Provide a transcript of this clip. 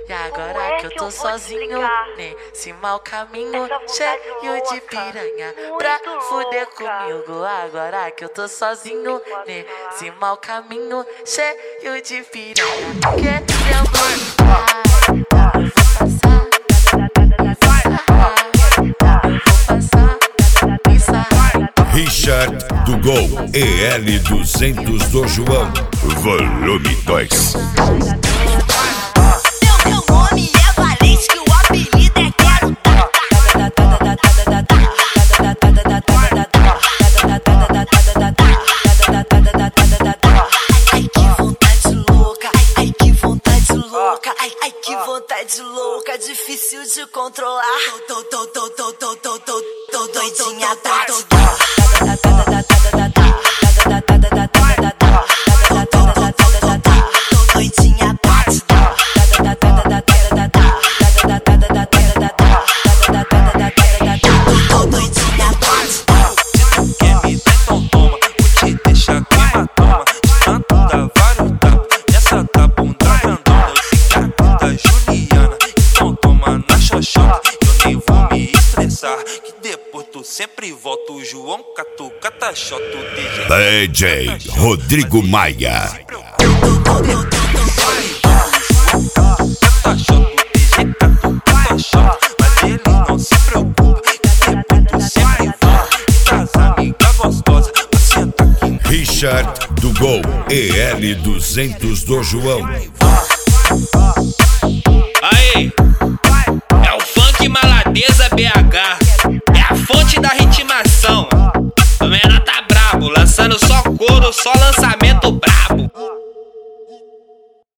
E agora que eu tô sozinho nesse mau caminho, cheio de piranha pra fuder comigo. Agora que eu tô sozinho nesse mau caminho, cheio de piranha querendo brincar. Eu vou passar, Richard do Gol EL200 do João, volume 2. Meu nome é Valente, que o apelido é Quero Dar. Ai que vontade louca, ai que vontade louca, ai que vontade louca, difícil de controlar. Tô doidinha, que depois tu sempre volta. O João Catuca tá shot DJ Rodrigo Maia. Mas ele não se preocupa, que depois tu sempre volta. Traz amiga gostosa pra sentar aqui. Richard do Gol EL200 do João. Aí, é o funk Maladeza BH, é a fonte da ritmação. O menor tá brabo, lançando só couro, só lançamento.